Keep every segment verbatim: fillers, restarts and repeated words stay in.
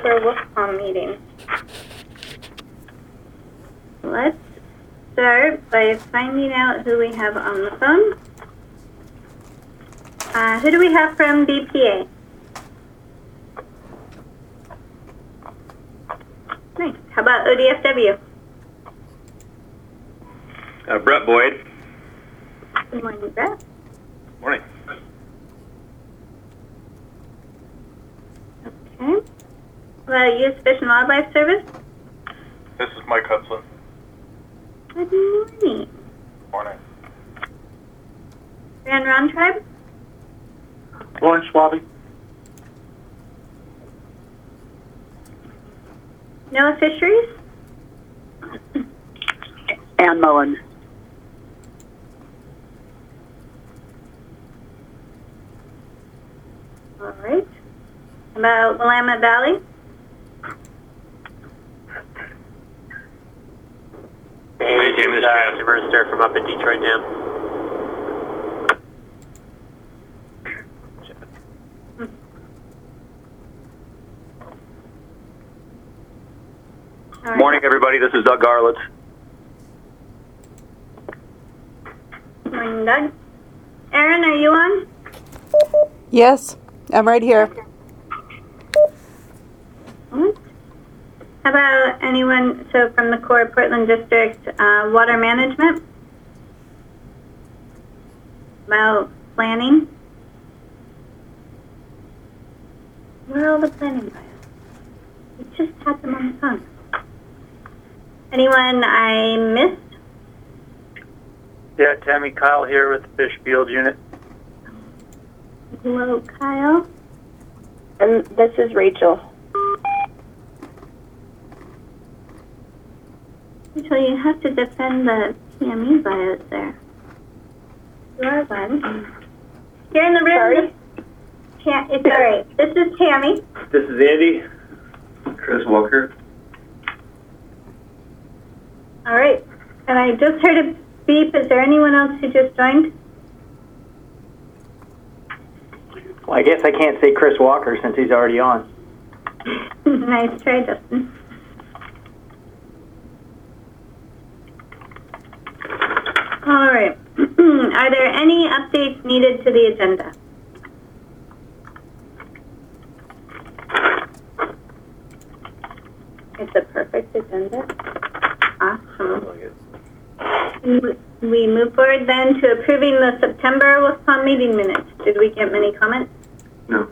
October WolfCom meeting. Let's start by finding out who we have on the phone. Uh, who do we have from B P A? Nice. How about O D F W? Uh, Brett Boyd. Good morning, Brett. Morning. Okay. Well, U S Fish and Wildlife Service? This is Mike Hudson. Good morning. Morning. Grand Ron Tribe? Lawrence Schwabe. NOAA Fisheries? Ann Mullen. All right. How about Willamette Valley? Hey, Jim, this is uh, Jim Mercer from up in Detroit now. All right. Morning, everybody. This is Doug Garlitz. Morning, Doug. Aaron, are you on? Yes, I'm right here. What? How about anyone, so from the core Portland District, uh, water management? About planning? Where are all the planning bios? We just had them on the phone. Anyone I missed? Yeah, Tammy Kyle here with the Fish Field Unit. Hello, Kyle. And this is Rachel. Rachel, you have to defend the P M E bios there. You are one. You're in the room. Yeah, it's all right. This is Tammy. This is Andy. Chris Walker. All right. And I just heard a beep. Is there anyone else who just joined? Well, I guess I can't say Chris Walker since he's already on. Nice try, Justin. All right. Are there any updates needed to the agenda? It's a perfect agenda. Awesome. We move forward then to approving the September WolfCom meeting minutes. Did we get many comments? No.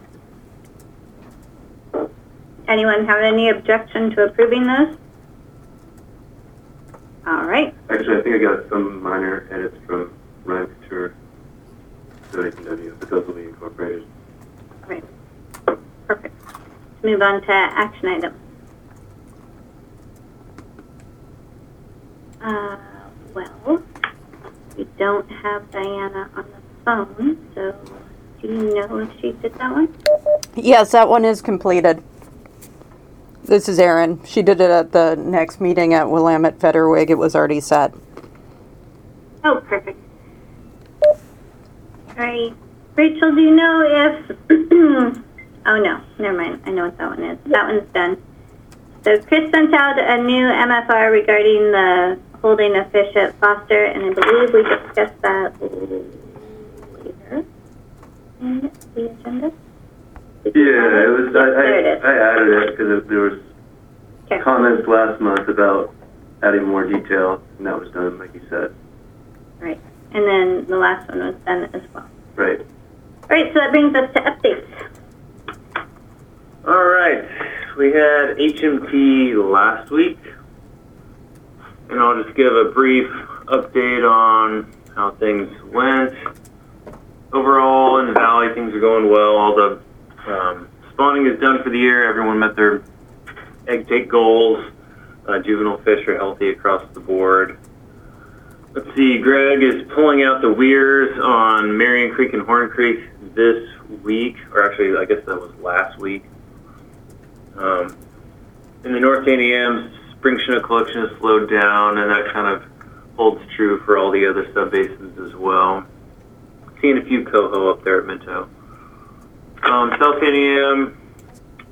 Anyone have any objection to approving those? All right. Actually, I think I got some minor edits from Ryan Couture to H and W, but those will be incorporated. All right. Perfect. Let's move on to action items. Uh, well, we don't have Diana on the phone, so do you know if she did that one? Yes, that one is completed. This is Erin. She did it at the next meeting at Willamette Fetterwig. It was already set. Oh, perfect. All right. Rachel, do you know if... oh, no. Never mind. I know what that one is. That one's done. So Chris sent out a new M F R regarding the holding of fish at Foster, and I believe we discussed that later in the agenda. Yeah, it was. I, There it is. I, I added it because there was Okay. comments last month about adding more detail, and that was done, like you said. Right. And then the last one was done as well. Right. All right, so that brings us to updates. All right, we had H M T last week, and I'll just give a brief update on how things went. Overall, in the valley, things are going well. All the um, spawning is done for the year. Everyone met their egg take goals. Uh, juvenile fish are healthy across the board. Let's see, Greg is pulling out the weirs on Marion Creek and Horn Creek this week, or actually, I guess that was last week. Um, in the North N E M, spring chinook collection has slowed down, and that kind of holds true for all the other subbasins as well. Seeing a few coho up there at Minto. Um, South N E M,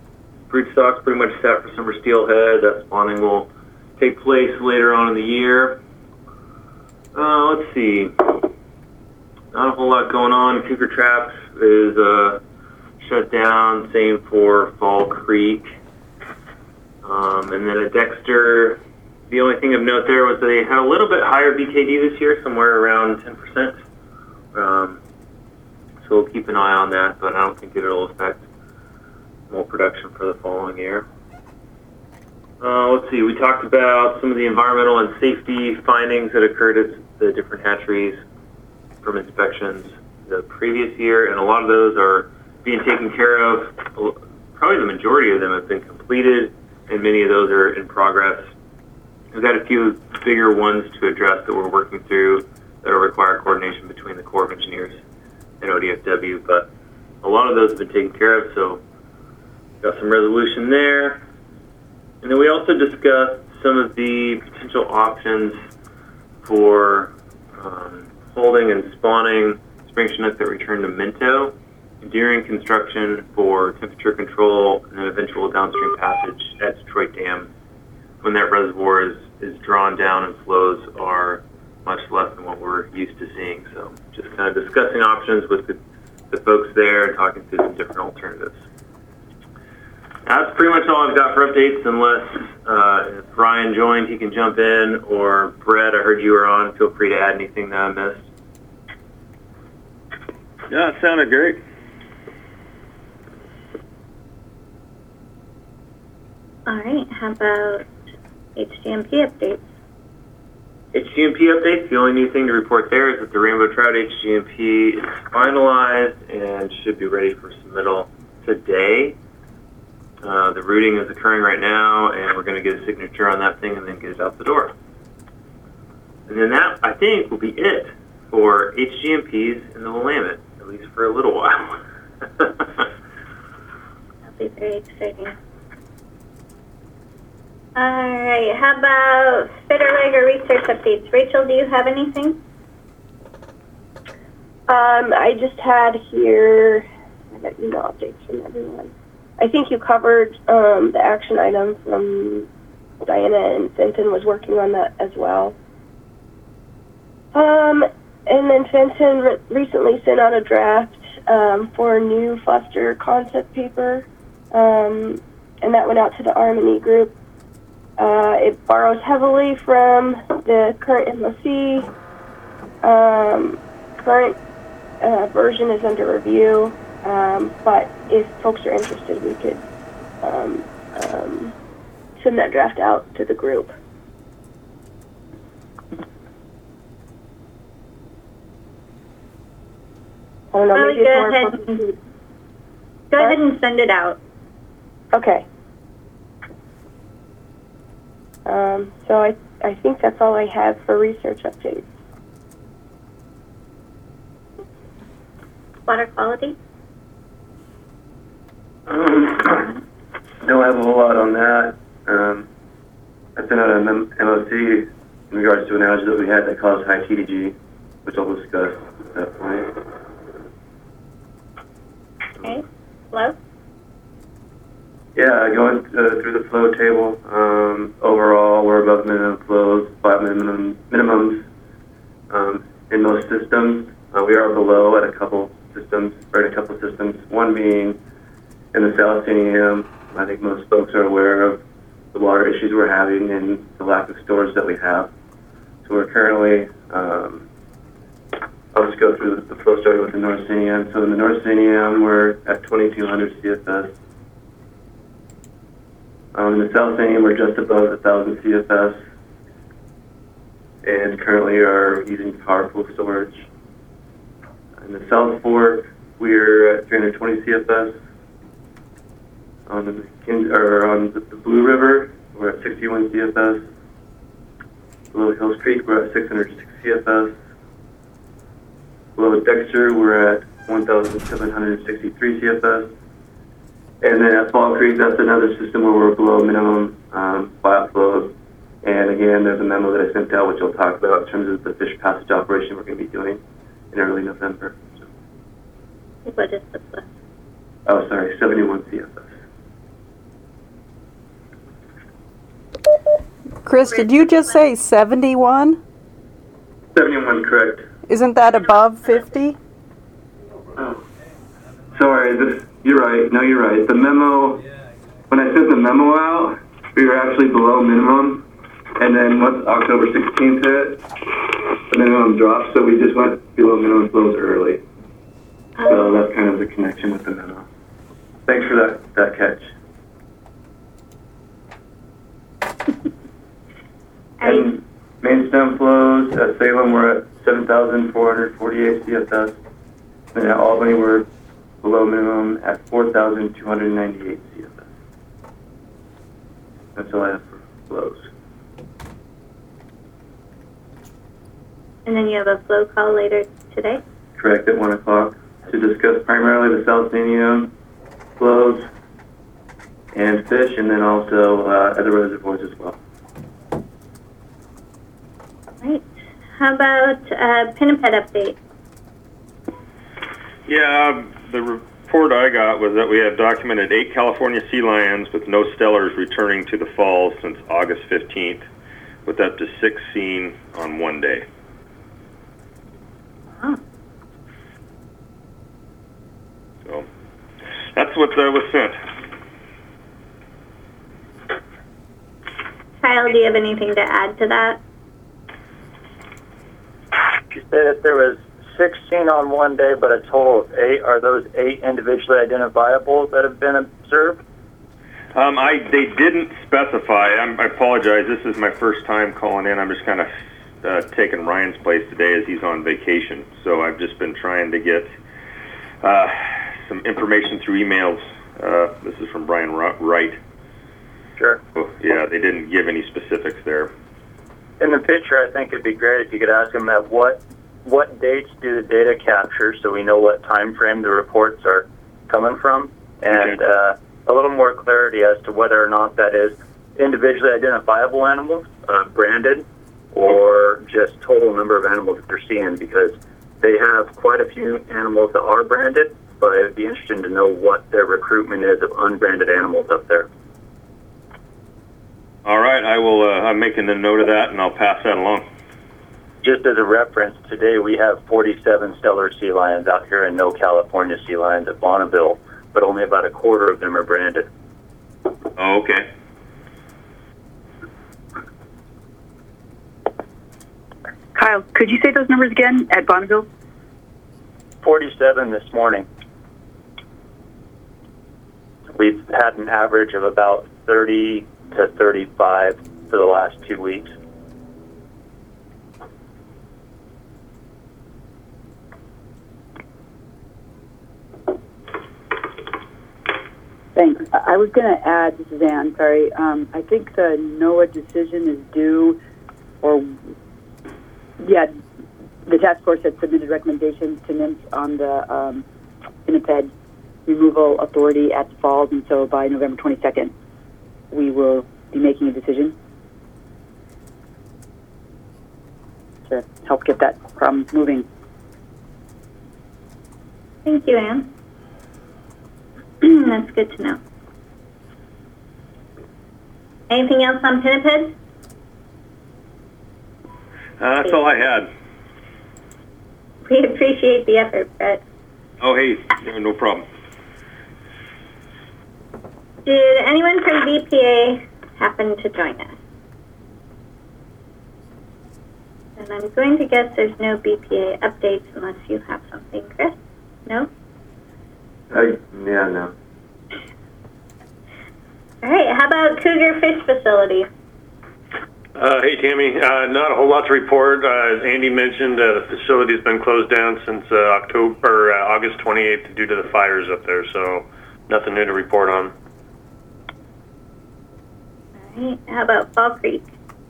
broodstock's pretty much set for summer steelhead. That spawning will take place later on in the year. Uh, let's see. Not a whole lot going on. Cougar Traps is uh, shut down. Same for Fall Creek. Um, and then at Dexter, the only thing of note there was they had a little bit higher B K D this year, somewhere around ten percent. Um, so we'll keep an eye on that, but I don't think it'll affect more production for the following year. Uh, let's see, we talked about some of the environmental and safety findings that occurred at the different hatcheries from inspections the previous year, and a lot of those are being taken care of. Probably the majority of them have been completed, and many of those are in progress. We've got a few bigger ones to address that we're working through that will require coordination between the Corps of Engineers and O D F W, but a lot of those have been taken care of, so got some resolution there. And then we also discussed some of the potential options for um, holding and spawning spring Chinook that return to Minto during construction for temperature control and then eventual downstream passage at Detroit Dam when that reservoir is, is drawn down and flows are much less than what we're used to seeing. So just kind of discussing options with the, the folks there and talking through some different alternatives. That's pretty much all I've got for updates, unless uh, if Brian joined, he can jump in, or Brett, I heard you were on. Feel free to add anything that I missed. Yeah, it sounded great. All right, how about H G M P updates? H G M P updates, the only new thing to report there is that the Rainbow Trout H G M P is finalized and should be ready for submittal today. Uh, the routing is occurring right now, and we're going to get a signature on that thing and then get it out the door. And then that, I think, will be it for H G M Ps in the Willamette, at least for a little while. That'll be very exciting. All right, how about Fitterlegger research updates? Rachel, do you have anything? Um, I just had here, I got email updates from everyone. I think you covered um, the action item from Diana, and Fenton was working on that as well. Um, and then Fenton re- recently sent out a draft um, for a new Foster concept paper, um, and that went out to the R M and E group. Uh, it borrows heavily from the current M O C. Um, current uh, version is under review. Um, but if folks are interested, we could um, um, send that draft out to the group. I don't know, Probably maybe go it's more ahead focused- and, go ahead and send it out. Okay. Um, so I, I think that's all I have for research updates. Water quality? Um, don't have a whole lot on that. Um, I sent out an M O C in regards to an outage that we had that caused high T D G, which I'll discuss at that point. Okay. Hello? Yeah, going uh, through the flow table, um, overall we're above minimum flows, five minimum minimums um, in most systems. Uh, we are below at a couple systems, or in a couple systems, one being in the South N E M. I think most folks are aware of the water issues we're having and the lack of storage that we have. So we're currently, um, I'll just go through the flow starting with the North N E M. So in the North N E M, we're at twenty-two hundred C F S. Um, in the South N E M, we're just above one thousand C F S. And currently are using powerful storage. In the South Fork, we're at three hundred twenty C F S. On the McKin- or on the, the Blue River, we're at sixty-one C F S. Below Hills Creek, we're at six hundred six C F S. Below Dexter, we're at one thousand seven hundred sixty-three C F S. And then at Fall Creek, that's another system where we're below minimum um, flat flows. And again, there's a memo that I sent out, which I'll talk about in terms of the fish passage operation we're going to be doing in early November. So. What is the plus? Oh, sorry, seventy-one C F S. Chris, did you just say seventy-one? seventy-one, correct. Isn't that above fifty? Oh. Sorry, this, you're right. No, you're right. The memo, when I sent the memo out, we were actually below minimum. And then once October sixteenth hit, the minimum dropped, so we just went below minimum flows early. So that's kind of the connection with the memo. Thanks for that, that catch. And main stem flows at Salem were at seven thousand four hundred forty-eight C F S. And at Albany we're below minimum at four thousand two hundred ninety-eight C F S. That's all I have for flows. And then you have a flow call later today? Correct, at one o'clock to discuss primarily the South Sanium flows and fish, and then also uh, other reservoirs as well. Right. How about uh, Pinniped update? Yeah, um, the report I got was that we have documented eight California sea lions with no stellars returning to the falls since August fifteenth, with up to six seen on one day. Oh. So that's what uh, was sent. Kyle, do you have anything to add to that? You said that there was sixteen on one day, but a total of eight. Are those eight individually identifiable that have been observed? Um, I they didn't specify. I'm, I apologize. This is my first time calling in. I'm just kind of uh, taking Ryan's place today as he's on vacation. So I've just been trying to get uh, some information through emails. Uh, this is from Brian Wright. Sure. So, yeah, they didn't give any specifics there. In the picture, I think it'd be great if you could ask them at what what dates do the data capture, so we know what time frame the reports are coming from, and Okay. uh, a little more clarity as to whether or not that is individually identifiable animals, uh, branded, or just total number of animals that they're seeing, because they have quite a few animals that are branded, but it'd be interesting to know what their recruitment is of unbranded animals up there. All right, I will. Uh, I'm making a note of that, and I'll pass that along. Just as a reference, today we have forty-seven stellar sea lions out here and no California sea lions at Bonneville, but only about a quarter of them are branded. Oh, okay. Kyle, could you say those numbers again at Bonneville? forty-seven this morning. We've had an average of about thirty to thirty-five for the last two weeks. Thanks. I I was going to add, this is Ann, sorry, um, I think the NOAA decision is due, or, yeah, the task force had submitted recommendations to NIMS on the um, Pinniped removal authority at the falls, and so by November twenty-second, we will be making a decision to help get that problem moving. Thank you, Anne. That's good to know. Anything else on Pinniped? Uh, that's all I had. We appreciate the effort, Brett. Oh, hey, no, no problem. Did anyone from B P A happen to join us? And I'm going to guess there's no B P A updates unless you have something, Chris? No? Uh, yeah, no. All right, how about Cougar Fish Facility? Uh, hey, Tammy. Uh, not a whole lot to report. Uh, as Andy mentioned, uh, the facility's been closed down since uh, October, uh, August twenty-eighth due to the fires up there, so nothing new to report on. All right, how about Fall Creek?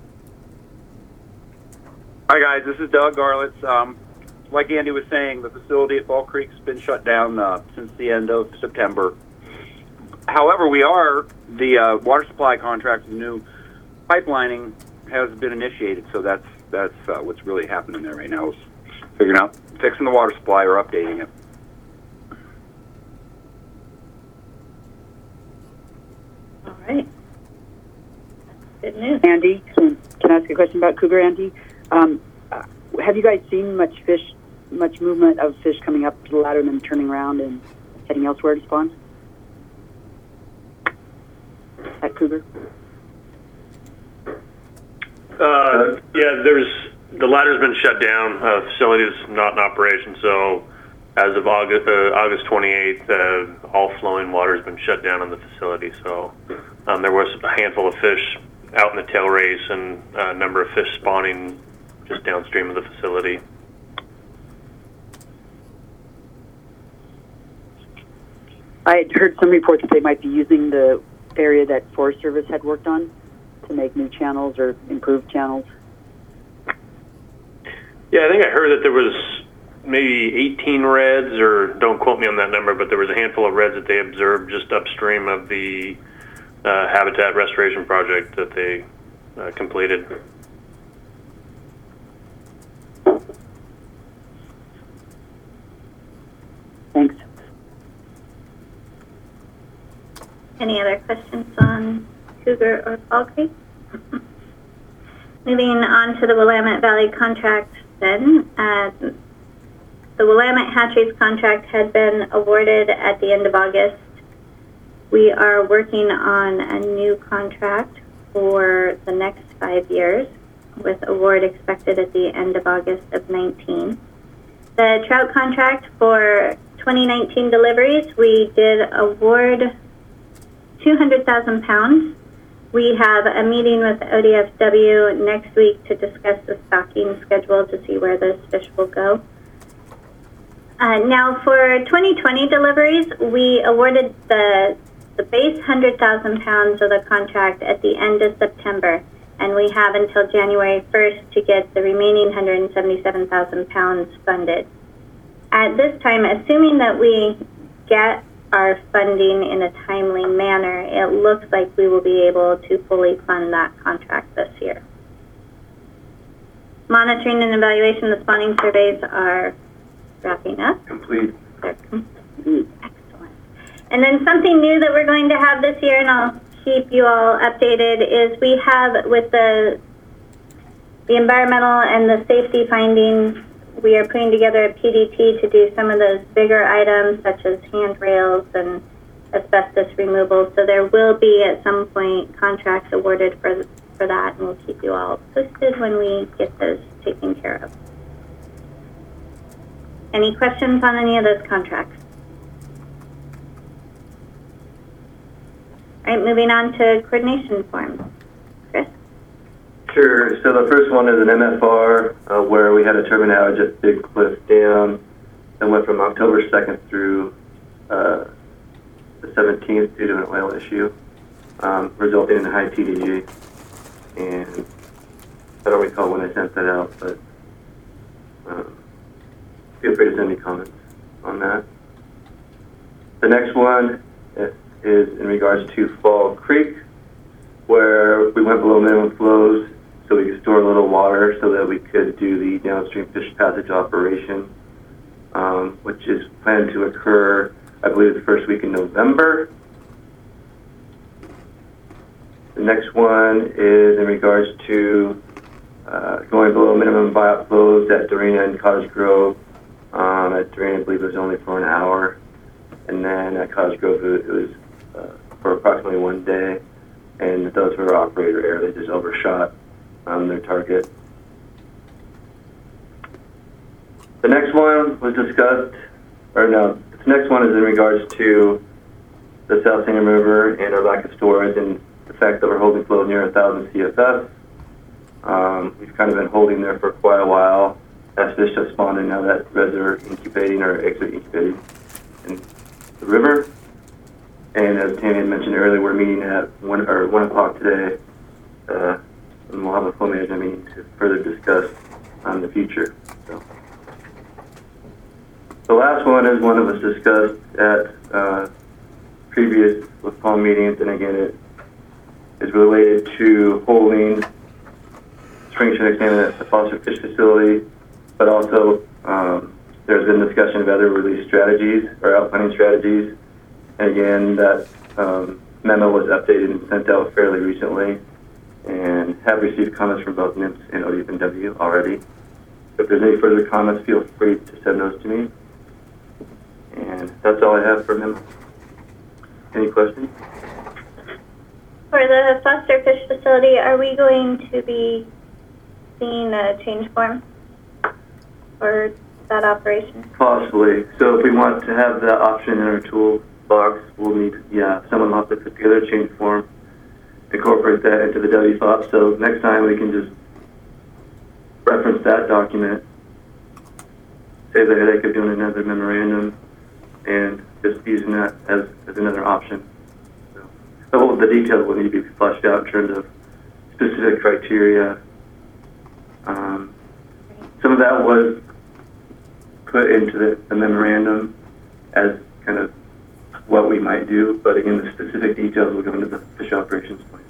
Hi, guys. This is Doug Garlitz. Um, like Andy was saying, the facility at Fall Creek's been shut down uh, since the end of September. However, we are, the uh, water supply contract, the new pipelining has been initiated, so that's that's uh, what's really happening there right now, is figuring out, fixing the water supply or updating it. All right. That's good news. Andy, since can I ask a question about cougar, Andy? Um, uh, have you guys seen much fish, much movement of fish coming up to the ladder and then turning around and heading elsewhere to spawn? At cougar? Uh, yeah, there's the ladder's been shut down. Uh, facility is not in operation, so as of August uh, August twenty-eighth, uh, all flowing water has been shut down in the facility. So um, there was a handful of fish out in the tail race and a number of fish spawning just downstream of the facility. I had heard some reports that they might be using the area that Forest Service had worked on to make new channels or improve channels. Yeah, I think I heard that there was maybe eighteen reds, or don't quote me on that number, but there was a handful of reds that they observed just upstream of the uh, habitat restoration project that they uh, completed. Thanks. Any other questions on Cougar or Fall Creek? Moving on to the Willamette Valley contract then. Uh, the Willamette Hatcheries contract had been awarded at the end of August. We are working on a new contract for the next five years with award expected at the end of August of nineteen. The trout contract for twenty nineteen deliveries, we did award two hundred thousand pounds. We have a meeting with O D F W next week to discuss the stocking schedule to see where those fish will go. Uh, now for twenty twenty deliveries, we awarded the, the base one hundred thousand pounds of the contract at the end of September, and we have until January first to get the remaining one hundred seventy-seven thousand pounds funded. At this time, assuming that we get our funding in a timely manner, it looks like we will be able to fully fund that contract this year. Monitoring and evaluation of the spawning surveys are wrapping up. Complete. They're complete. Excellent. And then something new that we're going to have this year, and I'll keep you all updated, is we have with the the environmental and the safety findings, we are putting together a P D P to do some of those bigger items such as handrails and asbestos removal. So there will be at some point contracts awarded for for that, and we'll keep you all posted when we get those taken care of. Any questions on any of those contracts? All right, moving on to coordination forms. Chris? Sure. So the first one is an M F R uh, where we had a turbine outage at Big Cliff Dam that went from October second through uh, the seventeenth due to an oil issue, um, resulting in a high T D G. And I don't recall when I sent that out, but um, feel free to send me comments on that. The next one is in regards to Fall Creek, where we went below minimum flows so we could store a little water so that we could do the downstream fish passage operation, um, which is planned to occur, I believe, the first week in November. The next one is in regards to uh, going below minimum buyout flows at Dorena and Cottage Grove. Um, at Dorena, I believe it was only for an hour, and then at Cottage Grove it was uh, for approximately one day. And those were operator error. They just overshot um, their target. The next one was discussed, or no, the next one is in regards to the South Singer River and our lack of storage and the fact that we're holding flow near one thousand C F S. Um, we've kind of been holding there for quite a while as fish have spawned and now that reds are incubating or eggs are incubating in the river. And as Tammy had mentioned earlier, we're meeting at one or one o'clock today, uh, and we'll have a flow management meeting to further discuss um, the future. So, the last one is one that was discussed at uh, previous fall meetings, and again, it is related to holding spring shin examination at the Foster Fish Facility, but also um, there's been discussion of other release strategies or outplanning strategies. And again, that um, memo was updated and sent out fairly recently. and have received comments from both N I M S and O D F N W already. If there's any further comments, feel free to send those to me. And that's all I have for memo. Any questions? For the Foster Fish Facility, are we going to be seeing a change form for that operation? Possibly. So if we want to have that option in our toolbox, we'll need, yeah, someone will have to put together a change form, incorporate that into the W F O P. So next time we can just reference that document, save the headache of doing another memorandum, and just using that as, as another option. So, but all the details will need to be fleshed out in terms of specific criteria. Um, some of that was put into the, the memorandum as kind of what we might do, but again, the specific details will go into the fish operations plan.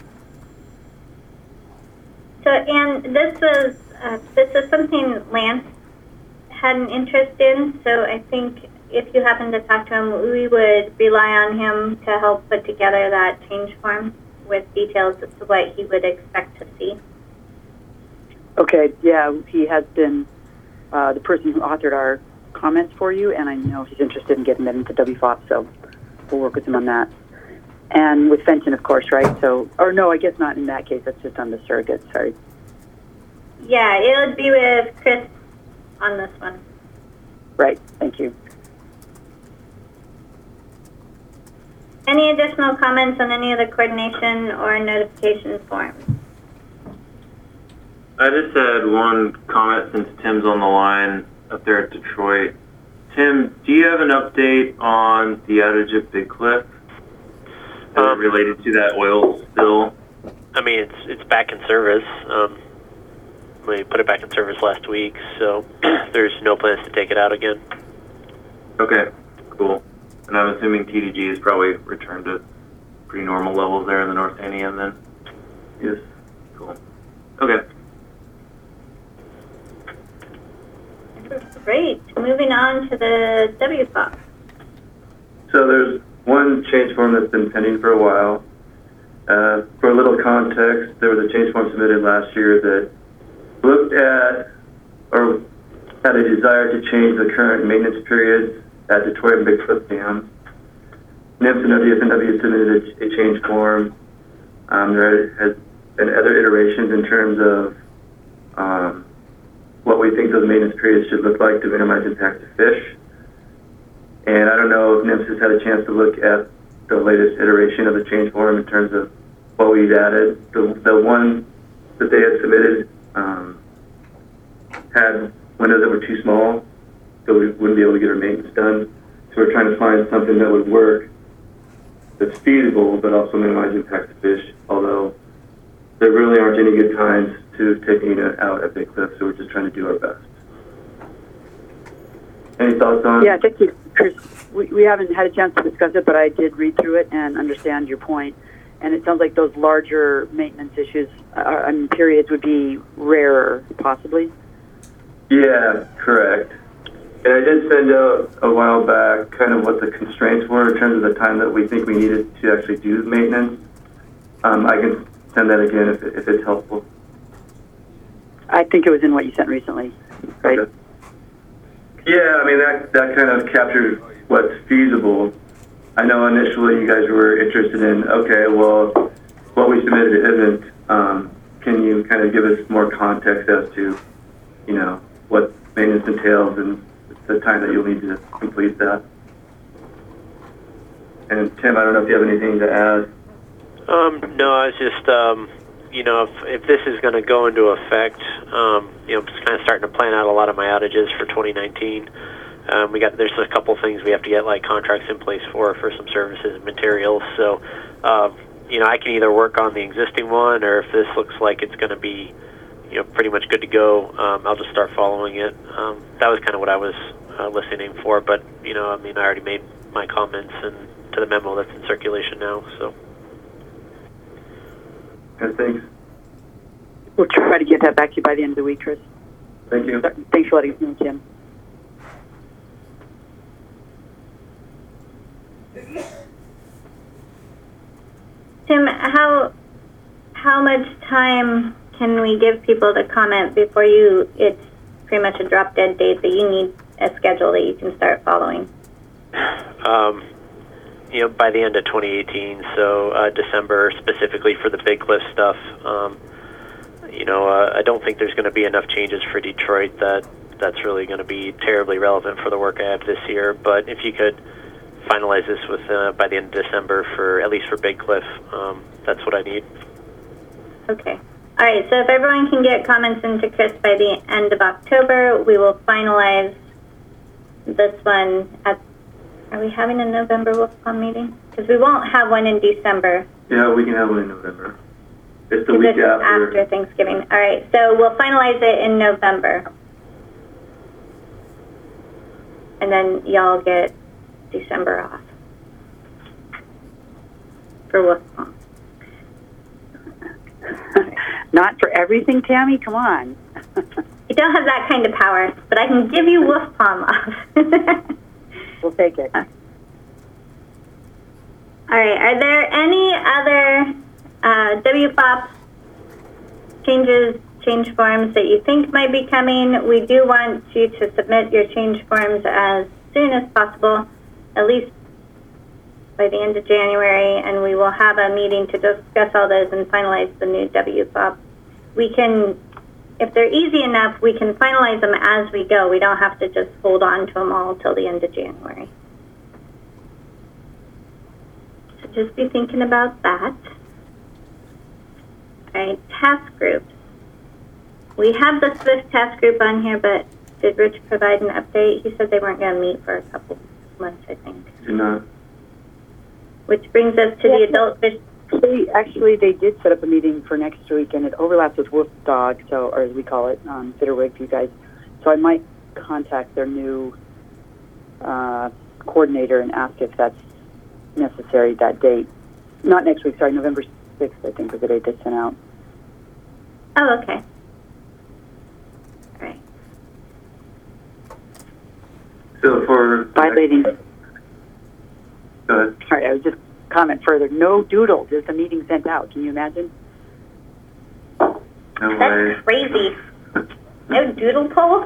So, and this was uh, this is something Lance had an interest in. So I think if you happen to talk to him, we would rely on him to help put together that change form with details as to what he would expect to see. Okay, yeah, he has been uh, the person who authored our comments for you, and I know he's interested in getting that into W F O P, so we'll work with him on that. And with Fenton, of course, right? So, or no, I guess not in that case. That's just on the surrogate. Sorry. Yeah, it would be with Chris on this one. Right. Thank you. Any additional comments on any of the coordination or notification forms? I just had one comment since Tim's on the line up there at Detroit. Tim, do you have an update on the outage at Big Cliff uh, Um, related to that oil spill? I mean, it's it's back in service. Um, we put it back in service last week, so there's no plans to take it out again. Okay, cool. And I'm assuming T D G has probably returned to pretty normal levels there in the North Annian then? Yes. Cool. Okay. Great. Moving on to the W F O P. So there's one change form that's been pending for a while. Uh, for a little context, there was a change form submitted last year that looked at or had a desire to change the current maintenance periods at Detroit and Big Cliff dams. N I M S and O D F N W submitted a, a change form. Um, there has been other iterations in terms of um, what we think those maintenance periods should look like to minimize impact to fish. And I don't know if N I M S has had a chance to look at the latest iteration of the change form in terms of what we've added. The, the one that they had submitted um, had windows that were too small, so we wouldn't be able to get our maintenance done. So we're trying to find something that would work, that's feasible, but also minimize impact to fish, although there really aren't any good times to take it out at Big Cliff, so we're just trying to do our best. Any thoughts on? Yeah, thank you, Chris. We, we haven't had a chance to discuss it, but I did read through it and understand your point. And it sounds like those larger maintenance issues, uh, I mean, periods would be rarer, possibly. Yeah, correct. And I did send out a while back kind of what the constraints were in terms of the time that we think we needed to actually do maintenance. Um, I can send that again if, if it's helpful. I think it was in what you sent recently, right? Okay. Yeah, I mean, that, that kind of captured what's feasible. I know initially you guys were interested in, okay, well, what we submitted isn't. Um, can you kind of give us more context as to, you know, what maintenance entails and the time that you'll need to complete that? And Tim, I don't know if you have anything to add. Um, no, I was just, um, you know, if, if this is going to go into effect, um, you know, just kind of starting to plan out a lot of my outages for twenty nineteen. Um, we got there's a couple things we have to get like contracts in place for for some services and materials. So, um, you know, I can either work on the existing one, or if this looks like it's going to be, you know, pretty much good to go, um, I'll just start following it. Um, that was kind of what I was uh, listening for. But you know, I mean, I already made my comments and to the memo that's in circulation now. So. Okay, thanks. We'll try to get that back to you by the end of the week, Chris. Thank you. Thanks for letting us know, Tim. Tim, how how how much time can we give people to comment before you, it's pretty much a drop dead date that you need a schedule that you can start following? Um, you know, by the end of twenty eighteen, so uh, December specifically for the Big Cliff stuff. Um, you know, uh, I don't think there's going to be enough changes for Detroit that that's really going to be terribly relevant for the work I have this year. But if you could finalize this with uh, by the end of December for at least for Big Cliff, um, that's what I need. Okay. All right, so if everyone can get comments into Chris by the end of October, we will finalize this one at, are we having a November WolfCon meeting? Because we won't have one in December. Yeah, we can have one in November. It's the This week is after. after Thanksgiving. All right, so we'll finalize it in November. And then y'all get December off for WolfCon. Not for everything, Tammy. Come on. You don't have that kind of power, but I can give you wolf palm off. We'll take it. All right. Are there any other uh, W F O P changes, change forms that you think might be coming? We do want you to submit your change forms as soon as possible, at least by the end of January, and we will have a meeting to discuss all those and finalize the new W F O P. We can, if they're easy enough, we can finalize them as we go. We don't have to just hold on to them all till the end of January. So just be thinking about that. All right, task groups. We have the SWIFT task group on here, but did Rich provide an update? He said they weren't going to meet for a couple months, I think. Do not. Which brings us to the adult fish. Actually, actually, they did set up a meeting for next week, and it overlaps with Wolf Dog, so, or as we call it, um, Bitterwig for you guys. So I might contact their new uh, coordinator and ask if that's necessary that date. Not next week, sorry, November sixth, I think, was the date they sent out. Oh, okay. All right. So for... Bye, ladies. Go ahead. Sorry, I was just comment further. No doodle, just a meeting sent out. Can you imagine? No way. That's crazy. No doodle poll?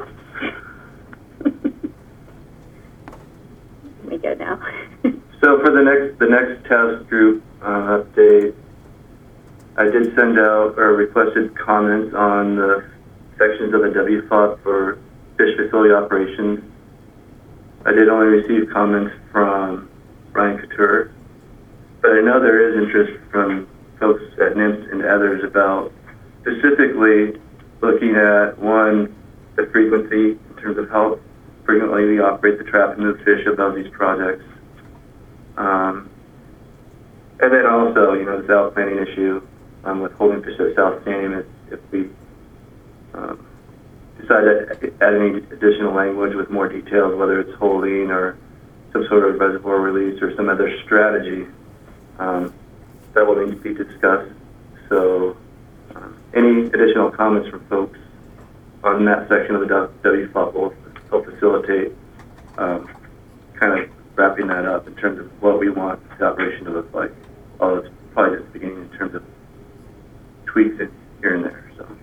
Let me go now. So for the next the next task group uh, update, I did send out or requested comments on the sections of the W F O P for fish facility operations. I did only receive comments from Ryan Couture, but I know there is interest from folks at N I M S and others about specifically looking at, one, the frequency in terms of how frequently we operate the trap and move fish above these projects. Um, and then also, you know, the south planning issue um, with holding fish at South Stadium, if, if we um, decide to add any additional language with more details, whether it's holding or some sort of reservoir release or some other strategy, um, that will need to be discussed. So um, any additional comments from folks on that section of the W F O P will help facilitate um, kind of wrapping that up in terms of what we want the operation to look like. Although it's probably just the beginning in terms of tweaks here and there. So,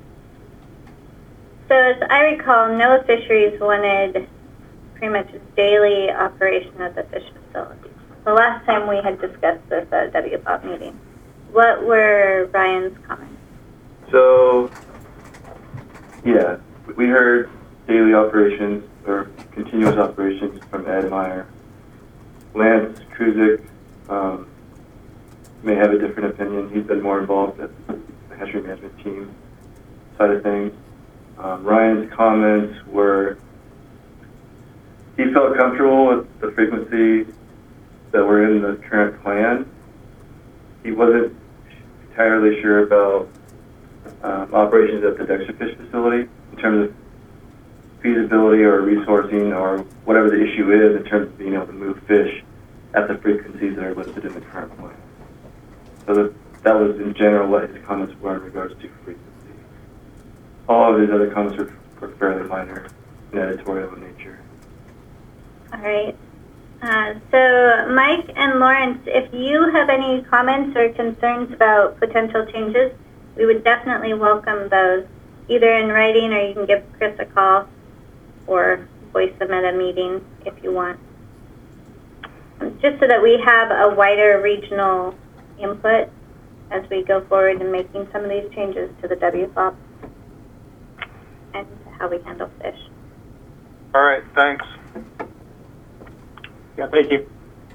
So as I recall, NOAA Fisheries wanted pretty much a daily operation of the fish facility. The last time we had discussed this at a W F O P meeting. What were Ryan's comments? so yeah, we heard daily operations or continuous operations from Ed Meyer. Lance Kruzik um, may have a different opinion. He's been more involved at the hatchery management team side of things. Um, Ryan's comments were he felt comfortable with the frequency that were in the current plan. He wasn't entirely sure about um, operations at the Dexter Fish facility in terms of feasibility or resourcing or whatever the issue is in terms of being able to move fish at the frequencies that are listed in the current plan. So that, that was in general what his comments were in regards to frequency. All of his other comments were, were fairly minor and editorial in nature. All right. Uh, so, Mike and Lawrence, if you have any comments or concerns about potential changes, we would definitely welcome those, either in writing or you can give Chris a call or voice them at a meeting if you want. Just so that we have a wider regional input as we go forward in making some of these changes to the W F O P and how we handle fish. All right, thanks. Yeah, thank you.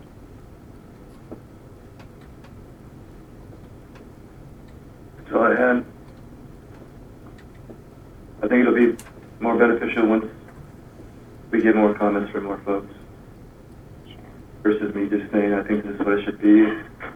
That's all I had. I think it'll be more beneficial once we get more comments from more folks. Versus me just saying, I think this is what it should be.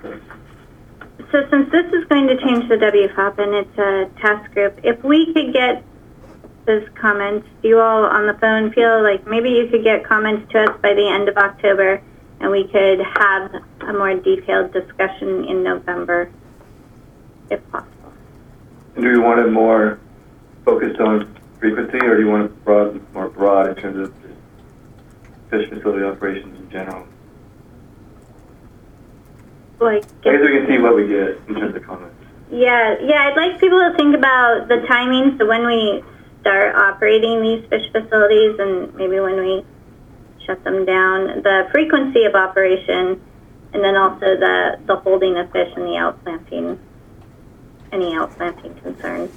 So since this is going to change the W F O P and it's a task group, if we could get those comments, do you all on the phone feel like maybe you could get comments to us by the end of October and we could have a more detailed discussion in November, if possible? And do you want it more focused on frequency, or do you want it broad, more broad in terms of just fish facility operations in general? Like, I guess we can see what we get in terms of comments. Yeah, yeah, I'd like people to think about the timing, so when we start operating these fish facilities and maybe when we shut them down, the frequency of operation, and then also the, the holding of fish and the outplanting, any outplanting concerns.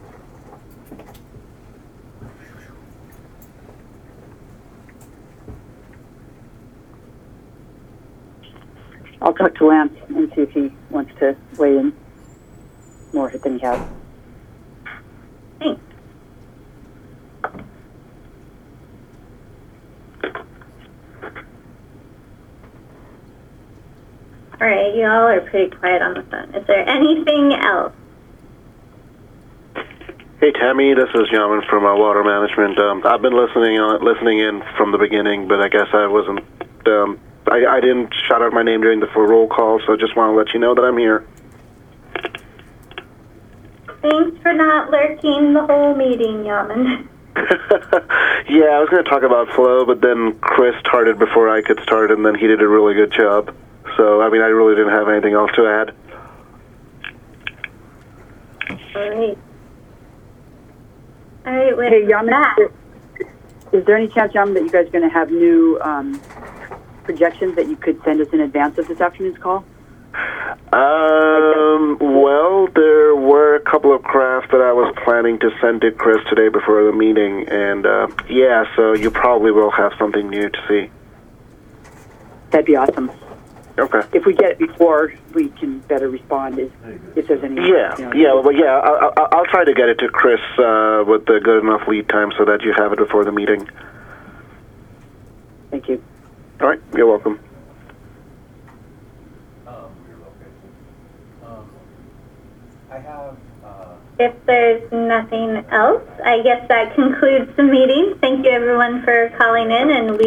I'll talk to Lance and see if he wants to weigh in more than he has. Thanks. All right, you all are pretty quiet on the phone. Is there anything else? Hey Tammy, this is Yaman from uh, Water Management. Um, I've been listening on, listening in from the beginning, but I guess I wasn't. Um, I, I didn't shout out my name during the full roll call, so I just want to let you know that I'm here. Thanks for not lurking the whole meeting, Yaman. Yeah, I was going to talk about flow, but then Chris started before I could start, and then he did a really good job. So, I mean, I really didn't have anything else to add. All right. All right, with Hey, Yaman, that. is there any chance, Yaman, that you guys are going to have new um, projections that you could send us in advance of this afternoon's call? Um, well, there were a couple of crafts that I was planning to send to Chris today before the meeting, and uh, yeah, so you probably will have something new to see. That'd be awesome. Okay. If we get it before, we can better respond if, if there's any... Yeah, you know, yeah, well, yeah, I, I, I'll try to get it to Chris uh, with the good enough lead time so that you have it before the meeting. Thank you. All right, you're welcome. I have, uh... If there's nothing else, I guess that concludes the meeting. Thank you, everyone, for calling in, and we